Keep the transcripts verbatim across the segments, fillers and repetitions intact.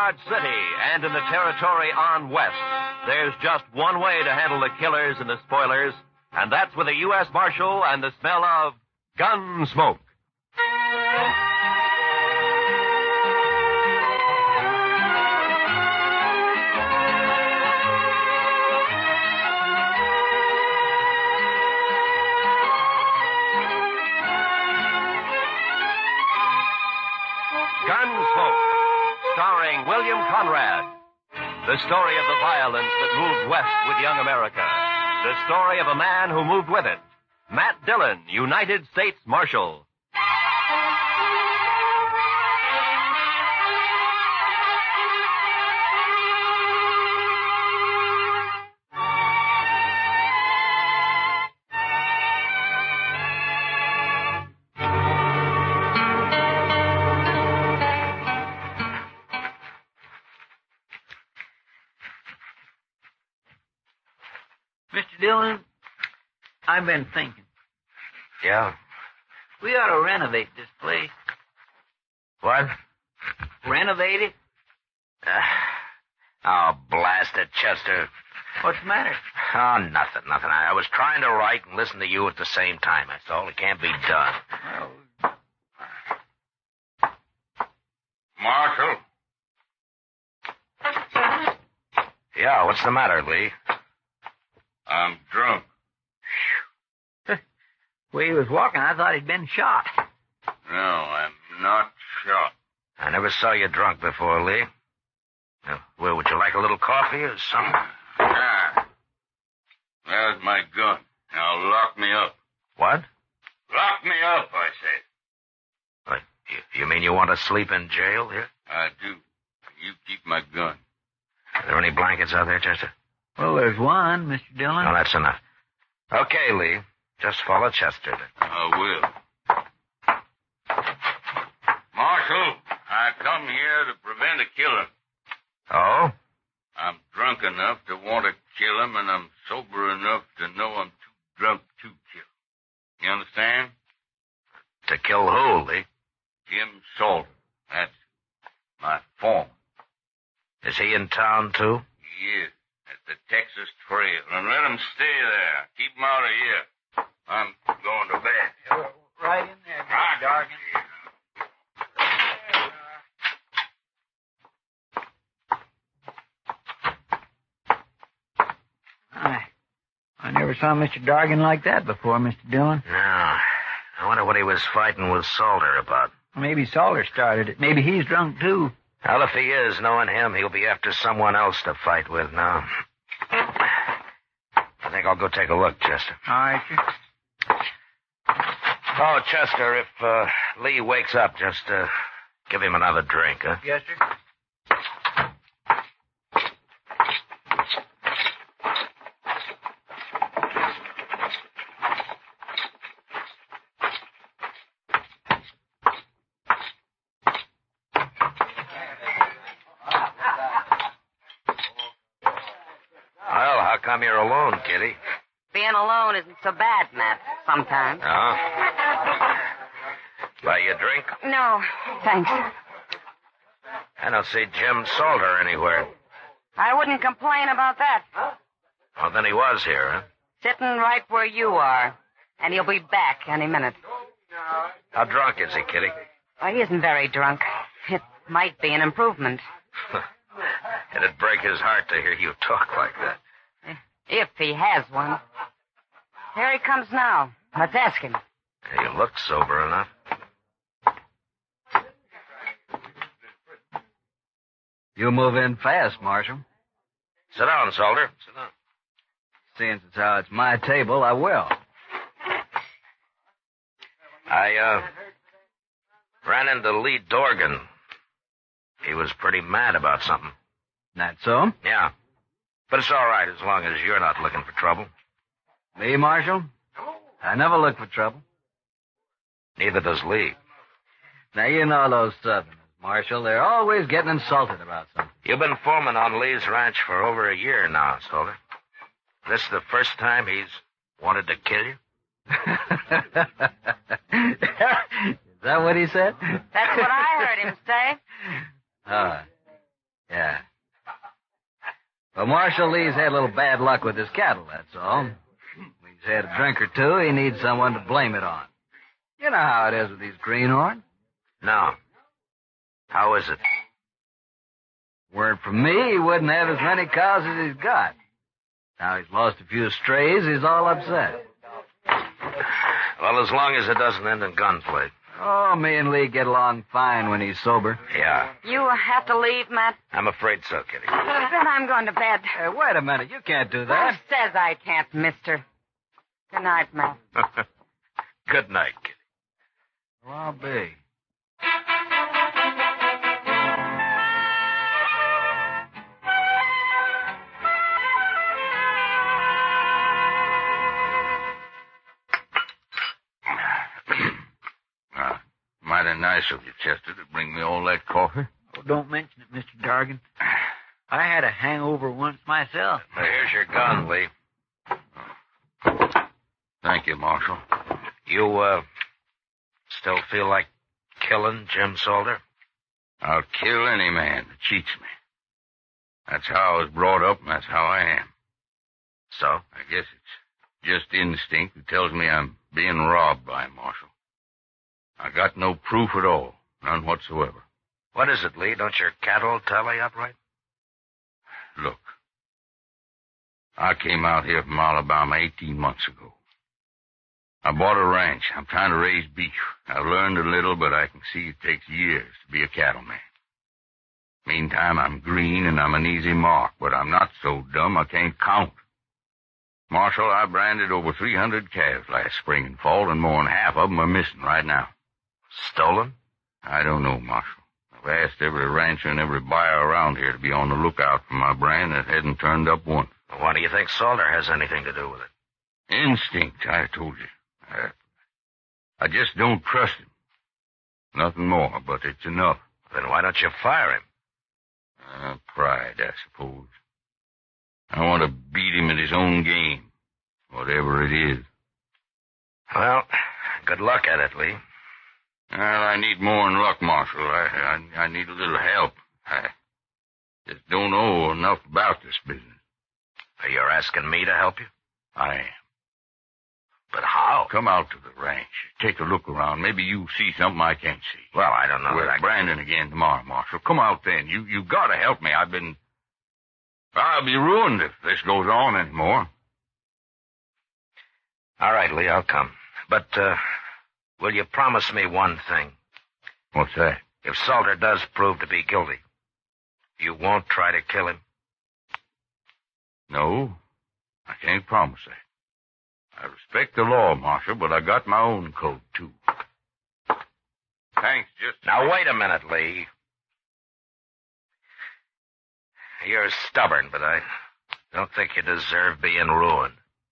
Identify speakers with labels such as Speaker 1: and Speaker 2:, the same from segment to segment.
Speaker 1: Dodge City and in the territory on west, there's just one way to handle the killers and the spoilers, and that's with a U S Marshal and the smell of gun smoke. Gunsmoke, starring William Conrad. The story of the violence that moved west with young America. The story of a man who moved with it. Matt Dillon, United States Marshal.
Speaker 2: Mister Dillon, I've been thinking.
Speaker 3: Yeah?
Speaker 2: We ought to renovate this place.
Speaker 3: What?
Speaker 2: Renovate it?
Speaker 3: Uh, oh, blast it, Chester.
Speaker 2: What's the matter?
Speaker 3: Oh, nothing, nothing. I, I was trying to write and listen to you at the same time. That's all. It can't be done.
Speaker 2: Well,
Speaker 4: Marshal?
Speaker 3: Yeah, what's the matter, Lee?
Speaker 4: I'm drunk.
Speaker 2: the way he was walking, I thought he'd been shot.
Speaker 4: No, I'm not shot.
Speaker 3: I never saw you drunk before, Lee. Now, well, would you like a little coffee or something?
Speaker 4: Yeah. There's my gun. Now lock me up.
Speaker 3: What?
Speaker 4: Lock me up, I said.
Speaker 3: What? You, you mean you want to sleep in jail here?
Speaker 4: I do. You keep my gun.
Speaker 3: Are there any blankets out there, Chester?
Speaker 2: Well, there's one, Mister Dillon.
Speaker 3: No, that's enough. Okay, Lee. Just follow Chester then.
Speaker 4: I will. Marshal, I come here to prevent a killing.
Speaker 3: Oh?
Speaker 4: I'm drunk enough to want to kill him, and I'm sober enough to know I'm too drunk to kill. You understand?
Speaker 3: To kill who, Lee?
Speaker 4: Jim Salter. That's my foreman.
Speaker 3: Is he in town, too?
Speaker 4: He is. At the Texas Trail. And let him stay there. Keep him out of here. I'm going to bed.
Speaker 2: Right in there, Mister Dargan. I, I never saw Mister Dargan like that before, Mister Dillon.
Speaker 3: No. I wonder what he was fighting with Salter about.
Speaker 2: Maybe Salter started it. Maybe he's drunk, too.
Speaker 3: Well, if he is, knowing him, he'll be after someone else to fight with now. I think I'll go take a look, Chester.
Speaker 2: All right, sir.
Speaker 3: Oh, Chester, if uh, Lee wakes up, just uh, give him another drink, huh?
Speaker 2: Yes, sir.
Speaker 3: Well, how come you're alone, Kitty?
Speaker 5: Being alone isn't so bad, Matt, sometimes.
Speaker 3: Oh? Buy you a drink?
Speaker 5: No, thanks.
Speaker 3: I don't see Jim Salter anywhere.
Speaker 5: I wouldn't complain about that.
Speaker 3: Well, then he was here, huh?
Speaker 5: Sitting right where you are. And he'll be back any minute.
Speaker 3: How drunk is he, Kitty?
Speaker 5: Well, he isn't very drunk. It might be an improvement.
Speaker 3: It'd break his heart to hear you talk like that.
Speaker 5: If he has one. Here he comes now. Let's ask him.
Speaker 3: You look sober enough.
Speaker 6: You move in fast, Marshal.
Speaker 3: Sit down, Salter. Sit down.
Speaker 6: Since it's how it's my table, I will.
Speaker 3: I, uh, ran into Lee Dorgan. He was pretty mad about something.
Speaker 6: That so?
Speaker 3: Yeah. But it's all right as long as you're not looking for trouble.
Speaker 6: Me, Marshal? I never look for trouble.
Speaker 3: Neither does Lee.
Speaker 6: Now, you know those Southerners, Marshal. They're always getting insulted about something.
Speaker 3: You've been foreman on Lee's ranch for over a year now, Salter. This the first time he's wanted to kill you?
Speaker 6: Is that what he said?
Speaker 5: That's what I heard him say.
Speaker 6: Ah. Yeah. Well, Marshal Lee's had a little bad luck with his cattle, that's all. When he's had a drink or two, he needs someone to blame it on. You know how it is with these greenhorns.
Speaker 3: No. How is it?
Speaker 6: Weren't for me, he wouldn't have as many cows as he's got. Now he's lost a few strays, he's all upset.
Speaker 3: Well, as long as it doesn't end in gunplay.
Speaker 6: Oh, me and Lee get along fine when he's sober.
Speaker 3: Yeah.
Speaker 5: You have to leave, Matt?
Speaker 3: I'm afraid so, Kitty.
Speaker 5: Then I'm going to bed.
Speaker 6: Hey, wait a minute, you can't do
Speaker 5: Who
Speaker 6: that.
Speaker 5: says I can't, mister? Good night, Matt.
Speaker 3: Good night, Kitty.
Speaker 6: Well, I'll be.
Speaker 4: Uh, mighty nice of you, Chester, to bring me all that coffee.
Speaker 2: Oh, don't mention it, Mister Dargan. I had a hangover once myself.
Speaker 3: Well, here's your gun, Lee.
Speaker 4: Thank you, Marshal.
Speaker 3: You, uh, still feel like killing Jim Salter?
Speaker 4: I'll kill any man that cheats me. That's how I was brought up, and that's how I am.
Speaker 3: So?
Speaker 4: I guess it's just instinct that tells me I'm being robbed by him, Marshal. I got no proof at all, none whatsoever.
Speaker 3: What is it, Lee? Don't your cattle tally up right?
Speaker 4: Look, I came out here from Alabama eighteen months ago. I bought a ranch. I'm trying to raise beef. I've learned a little, but I can see it takes years to be a cattleman. Meantime, I'm green and I'm an easy mark, but I'm not so dumb I can't count. Marshal, I branded over three hundred calves last spring and fall, and more than half of them are missing right now.
Speaker 3: Stolen?
Speaker 4: I don't know, Marshal. I've asked every rancher and every buyer around here to be on the lookout for my brand that hadn't turned up once.
Speaker 3: Why do you think Salter has anything to do with it?
Speaker 4: Instinct, I told you. I, I just don't trust him. Nothing more, but it's enough.
Speaker 3: Then why don't you fire him?
Speaker 4: Uh, pride, I suppose. I want to beat him at his own game, whatever it is.
Speaker 3: Well, good luck at it, Lee.
Speaker 4: Well, I need more than luck, Marshal. I, I, I need a little help. I just don't know enough about this business.
Speaker 3: You're asking me to help you?
Speaker 4: I am.
Speaker 3: But how?
Speaker 4: Come out to the ranch. Take a look around. Maybe you see something I can't see.
Speaker 3: Well, I don't know.
Speaker 4: We're
Speaker 3: that I...
Speaker 4: Brandon again tomorrow, Marshal. Come out then. You you gotta help me. I've been... I'll be ruined if this goes on anymore.
Speaker 3: All right, Lee, I'll come. But, uh, will you promise me one thing?
Speaker 4: What's that?
Speaker 3: If Salter does prove to be guilty, you won't try to kill him?
Speaker 4: No, I can't promise that. I respect the law, Marshal, but I got my own code, too. Thanks, just...
Speaker 3: Now, wait a minute, Lee. You're stubborn, but I don't think you deserve being ruined.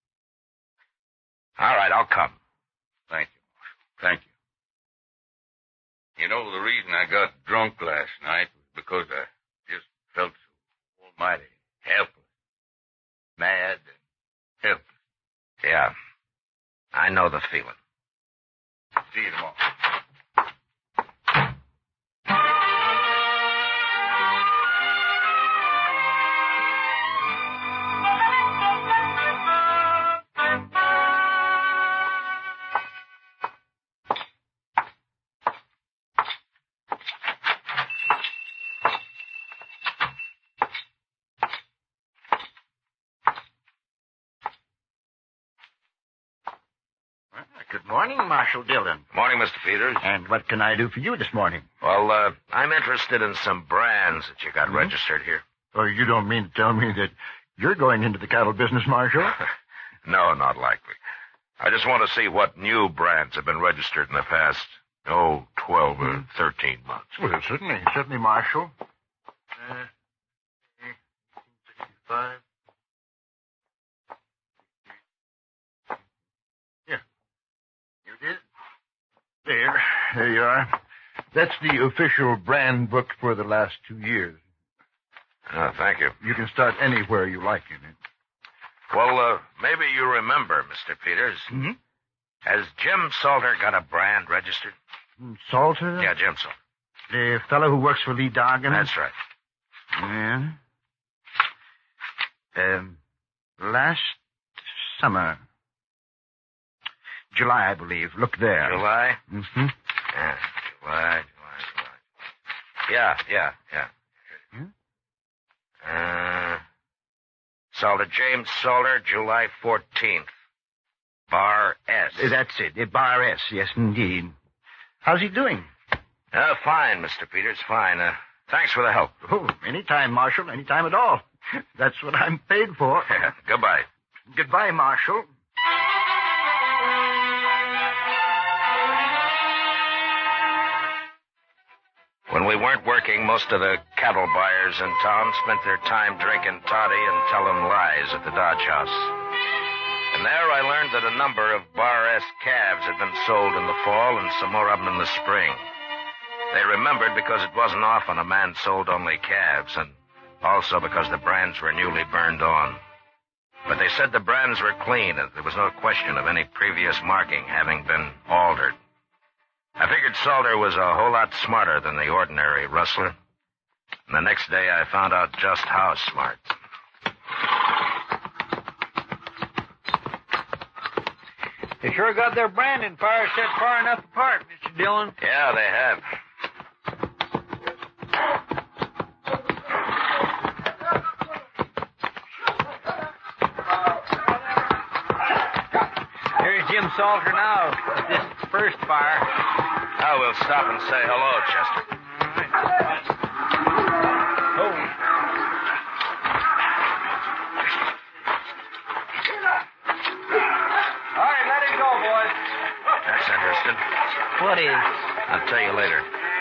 Speaker 3: All right, I'll come.
Speaker 4: Thank you, Marshal. Thank you. You know, the reason I got drunk last night was because I just felt so almighty helpless. Mad and helpless.
Speaker 3: Yeah, I know the feeling.
Speaker 4: See you tomorrow.
Speaker 7: Good morning, Marshal Dillon.
Speaker 3: Morning, Mister Peters.
Speaker 7: And what can I do for you this morning?
Speaker 3: Well, uh, I'm interested in some brands that you got mm-hmm. registered here.
Speaker 7: Oh, you don't mean to tell me that you're going into the cattle business, Marshal?
Speaker 3: No, not likely. I just want to see what new brands have been registered in the past, oh, twelve or thirteen months.
Speaker 7: Well, certainly, certainly, Marshal. Uh, eighteen sixty-five. There, there you are. That's the official brand book for the last two years.
Speaker 3: Oh, thank you.
Speaker 7: You can start anywhere you like in it.
Speaker 3: Well, uh, maybe you remember, Mister Peters.
Speaker 7: Mm-hmm.
Speaker 3: Has Jim Salter got a brand registered?
Speaker 7: Salter?
Speaker 3: Yeah, Jim Salter.
Speaker 7: The fellow who works for Lee Dargan?
Speaker 3: That's right.
Speaker 7: Yeah. Um, last summer. July, I believe. Look there.
Speaker 3: July?
Speaker 7: Mm-hmm.
Speaker 3: Yeah, July, July, July. Yeah, yeah, yeah.
Speaker 7: Hmm?
Speaker 3: Uh, Salter, James Salter, July fourteenth. Bar S.
Speaker 7: Uh, That's it. Uh, Bar S, yes, indeed. How's he doing?
Speaker 3: Uh, fine, Mister Peters, fine. Uh, thanks for the help.
Speaker 7: Oh, anytime, Marshal, anytime at all. That's what I'm paid for.
Speaker 3: Goodbye.
Speaker 7: Goodbye, Marshal.
Speaker 3: When we weren't working, most of the cattle buyers in town spent their time drinking toddy and telling lies at the Dodge House. And there I learned that a number of Bar S calves had been sold in the fall and some more of them in the spring. They remembered because it wasn't often a man sold only calves, and also because the brands were newly burned on. But they said the brands were clean, and there was no question of any previous marking having been altered. I figured Salter was a whole lot smarter than the ordinary rustler. And the next day I found out just how smart.
Speaker 2: They sure got their branding fire set far enough apart, Mister Dillon.
Speaker 3: Yeah, they have.
Speaker 2: Here's Jim Salter now at this first fire.
Speaker 3: Oh, we'll stop and say hello, Chester.
Speaker 2: Oh. All right, let him go, boys.
Speaker 3: That's interesting.
Speaker 2: What is?
Speaker 3: I'll tell you later.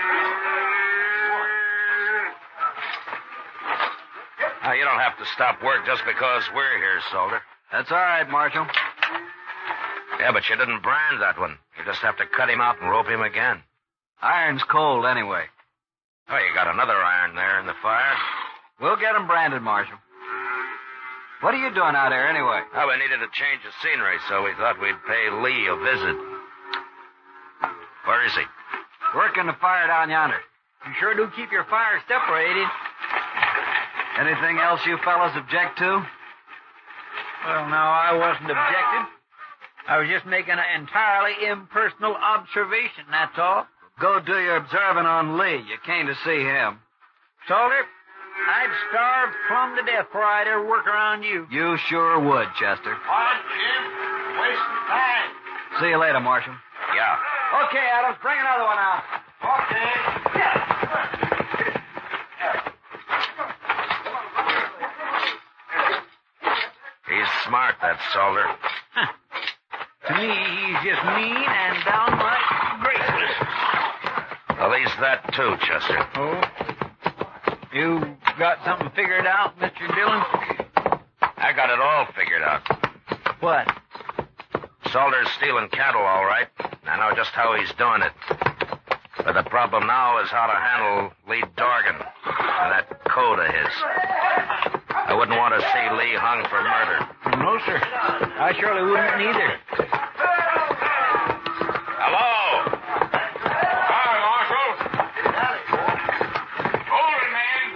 Speaker 3: Now, you don't have to stop work just because we're here, Salter.
Speaker 6: That's all right, Marshal.
Speaker 3: Yeah, but you didn't brand that one. You just have to cut him out and rope him again.
Speaker 6: Iron's cold anyway.
Speaker 3: Oh, you got another iron there in the fire.
Speaker 6: We'll get him branded, Marshal. What are you doing out there anyway?
Speaker 3: Oh, we needed a change of scenery, so we thought we'd pay Lee a visit. Where is he?
Speaker 6: Working the fire down yonder.
Speaker 2: You sure do keep your fire separated.
Speaker 6: Anything else you fellas object to?
Speaker 2: Well, no, I wasn't objecting. I was just making an entirely impersonal observation, that's all.
Speaker 6: Go do your observing on Lee. You came to see him.
Speaker 2: Salter, I'd starve plumb to death before I'd ever work around you.
Speaker 6: You sure would, Chester.
Speaker 7: On, Jim. Wasting time.
Speaker 6: See you later, Marshal.
Speaker 3: Yeah.
Speaker 6: Okay, Adams, bring another one out.
Speaker 7: Okay.
Speaker 3: He's smart, that Salter.
Speaker 2: Huh. To me, he's just mean and downright graceless.
Speaker 3: Well, he's that too, Chester.
Speaker 2: Oh? You got something figured out, Mister Dillon?
Speaker 3: I got it all figured out.
Speaker 2: What?
Speaker 3: Salter's stealing cattle, all right. I know just how he's doing it. But the problem now is how to handle Lee Dorgan and that code of his. I wouldn't want to see Lee hung for murder.
Speaker 2: No, sir. I surely wouldn't either.
Speaker 3: Hello?
Speaker 4: Hi, Marshal. Hold it, man.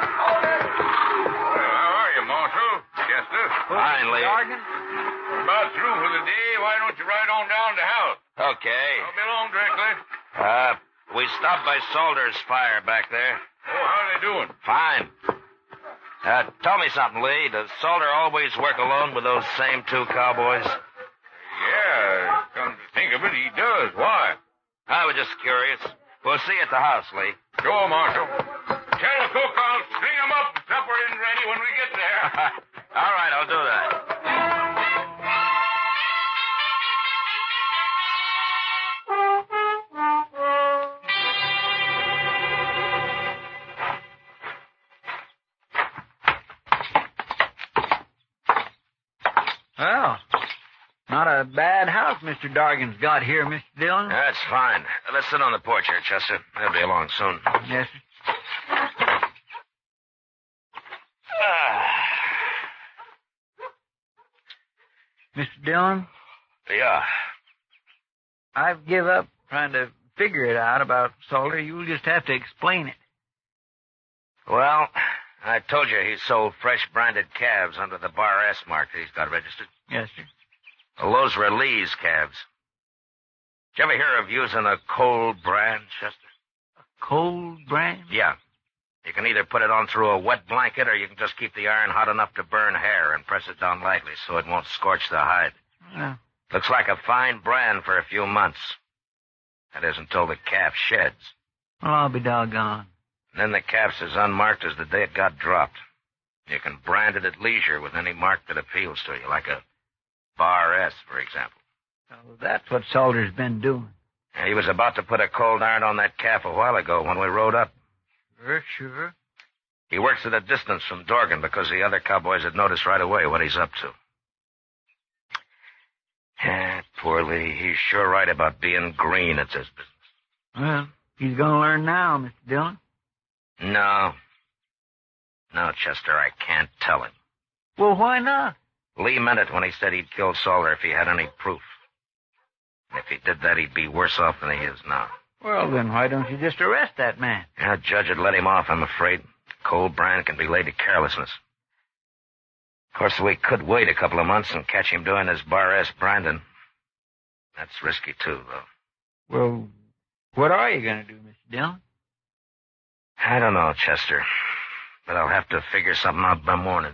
Speaker 4: How are you, Marshal? Chester?
Speaker 3: Fine, Lee.
Speaker 2: Dorgan?
Speaker 4: We're about through for the day. Why don't you ride on down to the house?
Speaker 3: Okay.
Speaker 4: I'll be along directly.
Speaker 3: Uh, we stopped by Salter's fire back there.
Speaker 4: Oh, how are they doing?
Speaker 3: Fine. Uh, tell me something, Lee. Does Salter always work alone with those same two cowboys?
Speaker 4: Yeah, come to think of it, he does. Why?
Speaker 3: I was just curious. We'll see you at the house, Lee.
Speaker 4: Sure, Marshal. Tell the cook I'll string him up and supper in ready when we get there.
Speaker 3: All right, I'll do that.
Speaker 2: Well, not a bad house Mister Dorgan's got here, Mister Dillon.
Speaker 3: That's fine. Let's sit on the porch here, Chester. They'll be along soon.
Speaker 2: Yes, sir. Mister Dillon,
Speaker 3: Yeah.
Speaker 2: I've give up trying to figure it out about Salter. You'll just have to explain it.
Speaker 3: Well, I told you he sold fresh branded calves under the Bar S mark that he's got registered.
Speaker 2: Yes, sir.
Speaker 3: Well, those were Lee's calves. Did you ever hear of using a cold brand, Chester?
Speaker 2: Cold brand?
Speaker 3: Yeah. You can either put it on through a wet blanket or you can just keep the iron hot enough to burn hair and press it down lightly so it won't scorch the hide.
Speaker 2: Yeah.
Speaker 3: Looks like a fine brand for a few months. That is until the calf sheds.
Speaker 2: Well, I'll be doggone.
Speaker 3: And then the calf's as unmarked as the day it got dropped. You can brand it at leisure with any mark that appeals to you, like a Bar S, for example.
Speaker 2: Oh, that's what Salter's been doing.
Speaker 3: He was about to put a cold iron on that calf a while ago when we rode up.
Speaker 2: Sure, sure.
Speaker 3: He works at a distance from Dorgan because the other cowboys had noticed right away what he's up to. Yeah, poor Lee. He's sure right about being green at this business.
Speaker 2: Well, he's going to learn now, Mister Dillon.
Speaker 3: No. No, Chester, I can't tell him.
Speaker 2: Well, why not?
Speaker 3: Lee meant it when he said he'd kill Salter if he had any proof. If he did that, he'd be worse off than he is now.
Speaker 2: Well, then why don't you just arrest that man?
Speaker 3: Yeah, the judge would let him off, I'm afraid. Cold brand can be laid to carelessness. Of course, we could wait a couple of months and catch him doing his Bar S branding. That's risky, too, though.
Speaker 2: Well, what are you going to do, Mister Dillon?
Speaker 3: I don't know, Chester. But I'll have to figure something out by morning.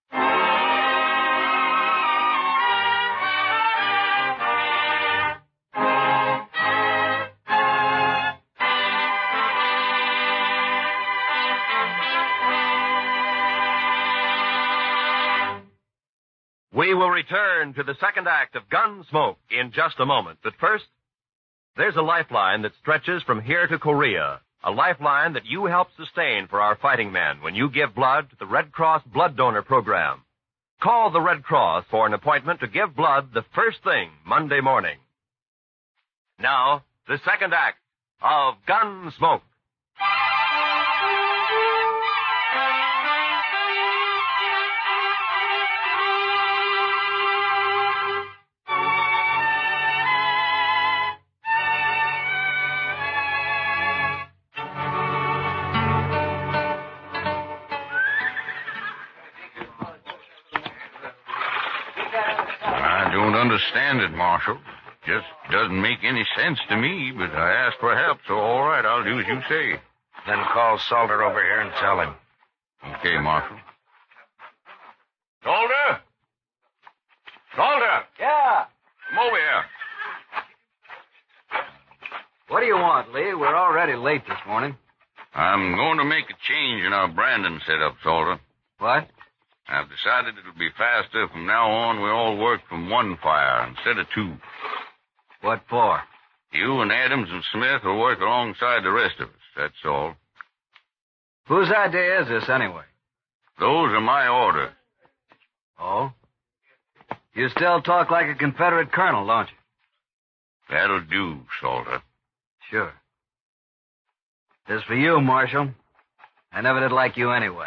Speaker 1: We will return to the second act of Gunsmoke in just a moment. But first, there's a lifeline that stretches from here to Korea. A lifeline that you help sustain for our fighting men when you give blood to the Red Cross Blood Donor Program. Call the Red Cross for an appointment to give blood the first thing Monday morning. Now, the second act of Gunsmoke.
Speaker 4: I don't understand it, Marshal. Just doesn't make any sense to me, but I asked for help, so all right, I'll do as you say.
Speaker 3: Then call Salter over here and tell him.
Speaker 4: Okay, Marshal.
Speaker 3: Salter? Salter!
Speaker 6: Yeah.
Speaker 3: Come over here.
Speaker 6: What do you want, Lee? We're already late this morning.
Speaker 4: I'm going to make a change in our branding setup, Salter.
Speaker 6: What?
Speaker 4: I've decided it'll be faster. From now on, we all work from one fire instead of two.
Speaker 6: What for?
Speaker 4: You and Adams and Smith will work alongside the rest of us, that's all.
Speaker 6: Whose idea is this, anyway?
Speaker 4: Those are my orders.
Speaker 6: Oh? You still talk like a Confederate colonel, don't you?
Speaker 4: That'll do, Salter.
Speaker 6: Sure. This for you, Marshal. I never did like you anyway.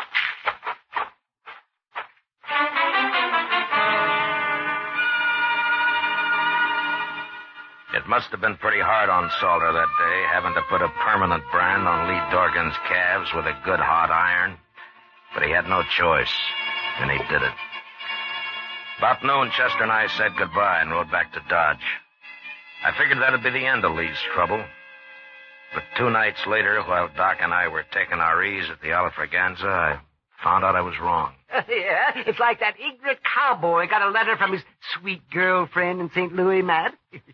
Speaker 3: It must have been pretty hard on Salter that day, having to put a permanent brand on Lee Dorgan's calves with a good hot iron. But he had no choice, and he did it. About noon, Chester and I said goodbye and rode back to Dodge. I figured that'd be the end of Lee's trouble. But two nights later, while Doc and I were taking our ease at the Alfraganza, I found out I was wrong.
Speaker 8: Yeah, it's like that ignorant cowboy got a letter from his sweet girlfriend in Saint Louis, Matt.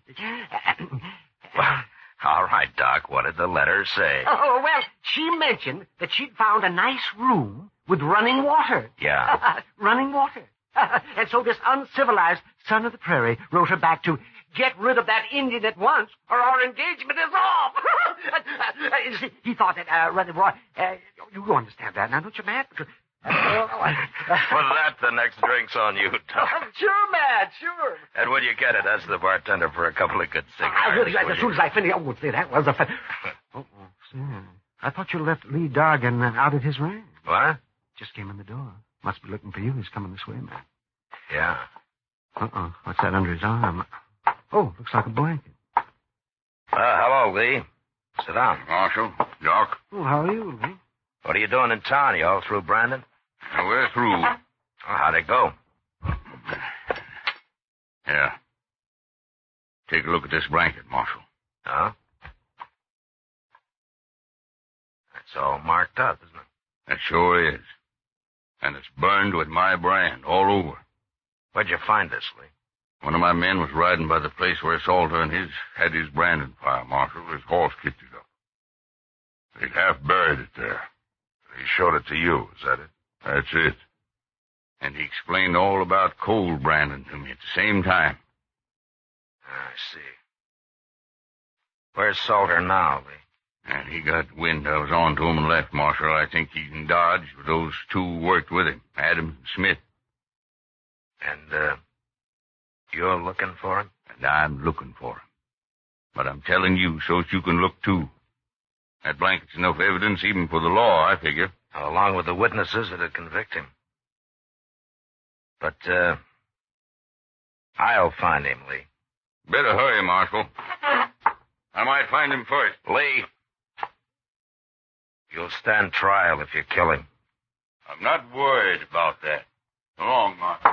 Speaker 3: Well, all right, Doc, what did the letter say?
Speaker 8: Oh, well, she mentioned that she'd found a nice room with running water.
Speaker 3: Yeah.
Speaker 8: Running water. And so this uncivilized son of the prairie wrote her back to get rid of that Indian at once, or our engagement is off. He thought that uh, running water. Uh, you understand that now, don't you, Matt?
Speaker 3: Well, that the next drink's on you, Doc.
Speaker 8: Sure, Matt, sure.
Speaker 3: And when you get it, ask the bartender for a couple of good cigars.
Speaker 8: I really,
Speaker 3: will
Speaker 8: as
Speaker 3: you?
Speaker 8: soon as I finish, oh, see, that was a fun. Oh, oh, see, I thought you left Lee Dorgan uh, out at his ranch.
Speaker 3: What?
Speaker 8: Just came in the door. Must be looking for you. He's coming this way, Matt.
Speaker 3: Yeah.
Speaker 8: Uh-uh. What's that under his arm? Oh, looks like a blanket.
Speaker 3: Uh, hello, Lee. Sit down.
Speaker 4: Marshal, Doc.
Speaker 8: Oh, how are you, Lee?
Speaker 3: What are you doing in town? You all through, Brandon?
Speaker 4: Now, we're through.
Speaker 3: Well, how'd it go?
Speaker 4: Yeah. Take a look at this blanket, Marshal.
Speaker 3: Huh? It's all marked up, isn't it?
Speaker 4: That sure is. And it's burned with my brand all over.
Speaker 3: Where'd you find this, Lee?
Speaker 4: One of my men was riding by the place where Salter and his had his branding fire, Marshal. His horse kicked it up.
Speaker 7: They half buried it there. He showed it to you, is that it?
Speaker 4: That's it. And he explained all about cold branding to me at the same time.
Speaker 3: I see. Where's Salter now, Lee?
Speaker 4: And he got wind I was on to him and left, Marshal. I think he's in Dodge with those two who worked with him, Adams and Smith.
Speaker 3: And, uh, you're looking for him?
Speaker 4: And I'm looking for him. But I'm telling you so that you can look, too. That blanket's enough evidence even for the law, I figure.
Speaker 3: Along with the witnesses that'd convict him. But, uh, I'll find him, Lee.
Speaker 4: Better hurry, Marshal. I might find him first.
Speaker 3: Lee, you'll stand trial if you kill him.
Speaker 4: I'm not worried about that. So long, Marshal.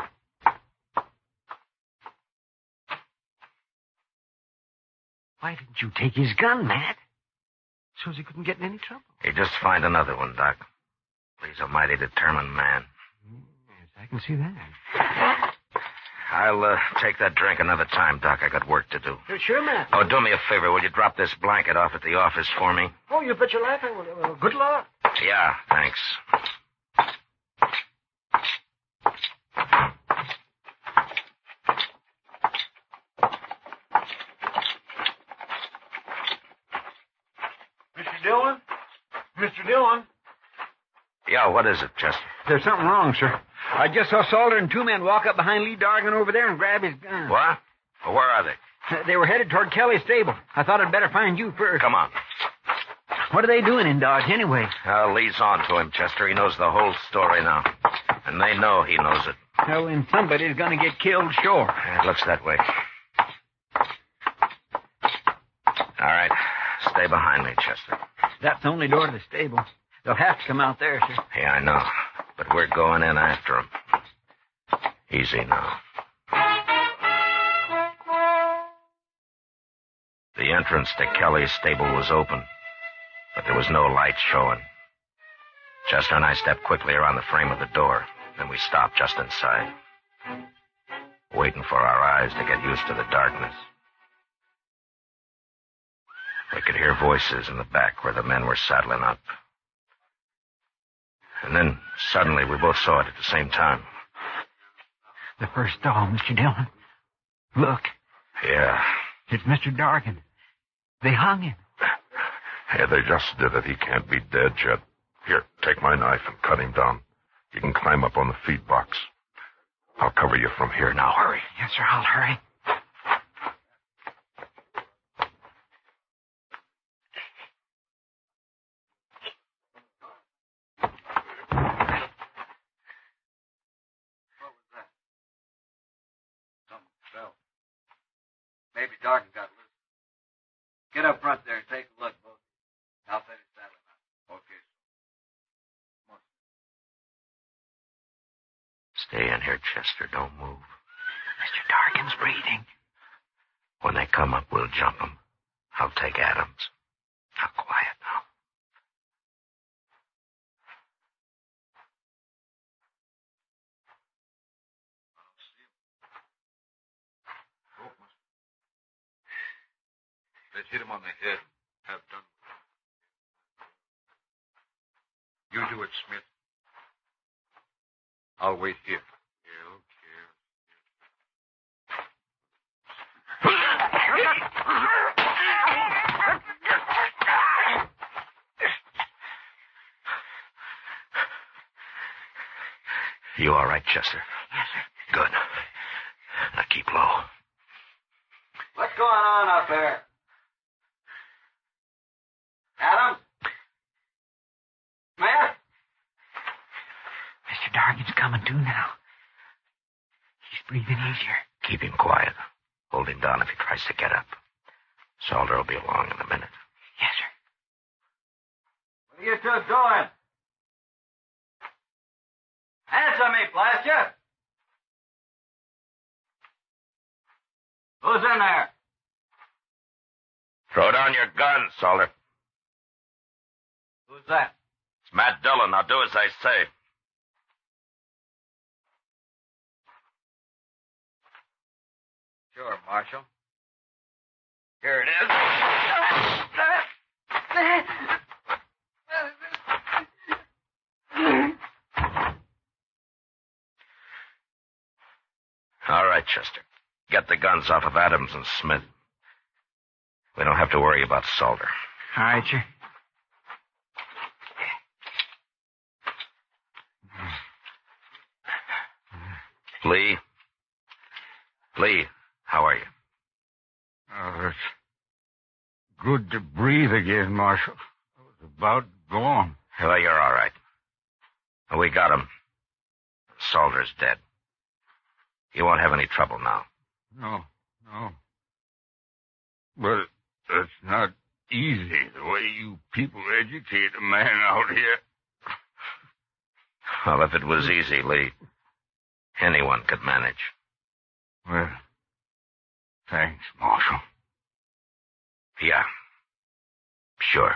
Speaker 8: Why didn't you take his gun, Matt? So he couldn't get in any trouble.
Speaker 3: You just find another one, Doc. He's a mighty determined man.
Speaker 8: Yes, I can see that.
Speaker 3: I'll uh, take that drink another time, Doc. I got work to do.
Speaker 8: Sure, Matt.
Speaker 3: Oh, do me a favor. Will you drop this blanket off at the office for me?
Speaker 8: Oh, you bet your life I will. Well, good luck.
Speaker 3: Yeah, thanks.
Speaker 2: Mister Dillon? Mister Dillon?
Speaker 3: Yeah, what is it, Chester?
Speaker 2: There's something wrong, sir. I just saw Salter and two men walk up behind Lee Dargan over there and grab his gun.
Speaker 3: What? Well, where are they?
Speaker 2: They were headed toward Kelly's stable. I thought I'd better find you first.
Speaker 3: Come on.
Speaker 2: What are they doing in Dodge, anyway?
Speaker 3: Uh, Lee's on to him, Chester. He knows the whole story now. And they know he knows it.
Speaker 2: Well, then somebody's going to get killed, sure.
Speaker 3: It looks that way. All right. Stay behind me, Chester.
Speaker 2: That's the only door to the stable. They'll have to come out there, sir.
Speaker 3: Yeah, I know. But we're going in after them. Easy now. The entrance to Kelly's stable was open, but there was no light showing. Chester and I stepped quickly around the frame of the door. Then we stopped just inside, waiting for our eyes to get used to the darkness. We could hear voices in the back where the men were saddling up. And then, suddenly, we both saw it at the same time.
Speaker 2: The first stall, Mister Dillon. Look.
Speaker 3: Yeah.
Speaker 2: It's Mister Dargan. They hung him.
Speaker 7: Yeah, they just did it. He can't be dead yet. Here, take my knife and cut him down. You can climb up on the feed box. I'll cover you from here. Now, hurry.
Speaker 2: Yes, sir, I'll hurry.
Speaker 6: Maybe Dargan got loose. Get up front there and take a look, both. I'll finish saddling up. Okay.
Speaker 3: Stay in here, Chester. Don't move.
Speaker 2: Mister Dargan's breathing.
Speaker 3: When they come up, we'll jump them. I'll take Adams. Now, quiet now.
Speaker 4: Let's hit him on the head. Have done. You do it, Smith. I'll wait here. Kill, kill.
Speaker 3: You all right, Chester?
Speaker 2: Yes, sir.
Speaker 3: Good. Now keep low.
Speaker 6: What's going on up there? Adams? Smith?
Speaker 2: Mister Dargan's coming to now. He's breathing easier.
Speaker 3: Keep him quiet. Hold him down if he tries to get up. Salter will be along in a minute.
Speaker 2: Yes, sir.
Speaker 6: What are you two doing? Answer me, blast you! Who's in there?
Speaker 3: Throw down your gun, Salter.
Speaker 6: Who's that?
Speaker 3: It's Matt Dillon. Now do as I say.
Speaker 6: Sure, Marshal. Here it is.
Speaker 3: All right, Chester. Get the guns off of Adams and Smith. We don't have to worry about Salter.
Speaker 2: All right, sir.
Speaker 3: Lee? Lee, how are you?
Speaker 4: Oh, it's good to breathe again, Marshal. I was about gone.
Speaker 3: Well, you're all right. We got him. Salter's dead. You won't have any trouble now.
Speaker 4: No, no. But that's not easy, the way you people educate a man out here.
Speaker 3: Well, if it was easy, Lee, anyone could manage.
Speaker 4: Well, thanks, Marshal.
Speaker 3: Yeah, sure.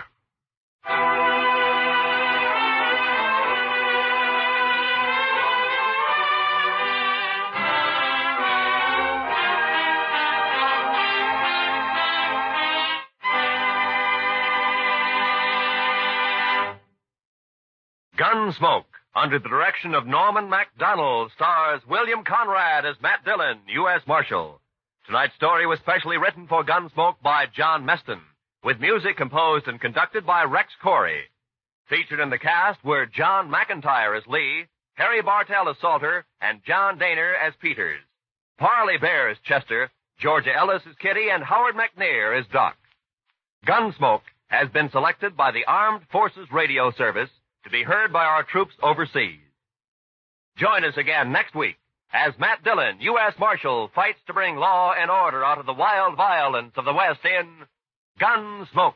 Speaker 1: Gunsmoke, under the direction of Norman MacDonald, stars William Conrad as Matt Dillon, U S Marshal. Tonight's story was specially written for Gunsmoke by John Meston, with music composed and conducted by Rex Corey. Featured in the cast were John McIntyre as Lee, Harry Bartell as Salter, and John Daner as Peters. Parley Bear as Chester, Georgia Ellis as Kitty, and Howard McNair as Doc. Gunsmoke has been selected by the Armed Forces Radio Service to be heard by our troops overseas. Join us again next week as Matt Dillon, U S Marshal, fights to bring law and order out of the wild violence of the West in Gunsmoke.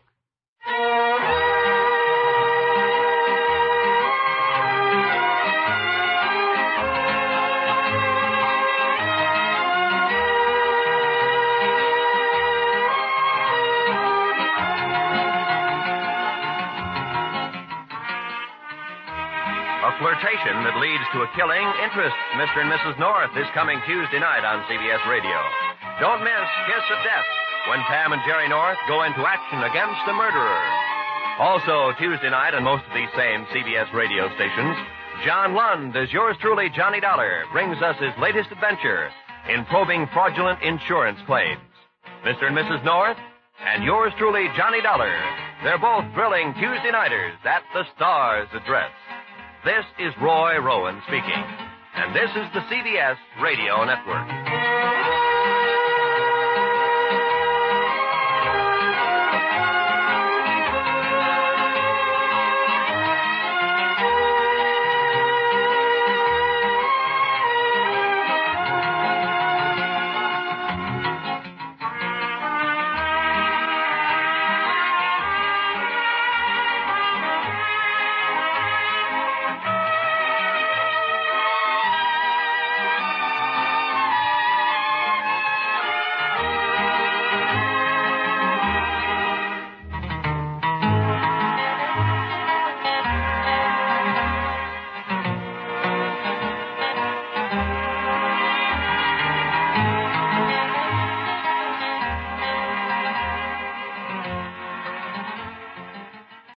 Speaker 1: A flirtation that leads to a killing interests Mister and Missus North this coming Tuesday night on C B S Radio. Don't miss Kiss of Death when Pam and Jerry North go into action against the murderer. Also, Tuesday night on most of these same C B S radio stations, John Lund, as yours truly, Johnny Dollar, brings us his latest adventure in probing fraudulent insurance claims. Mister and Missus North and yours truly, Johnny Dollar. They're both thrilling Tuesday nighters at the Star's address. This is Roy Rowan speaking, and this is the C B S Radio Network.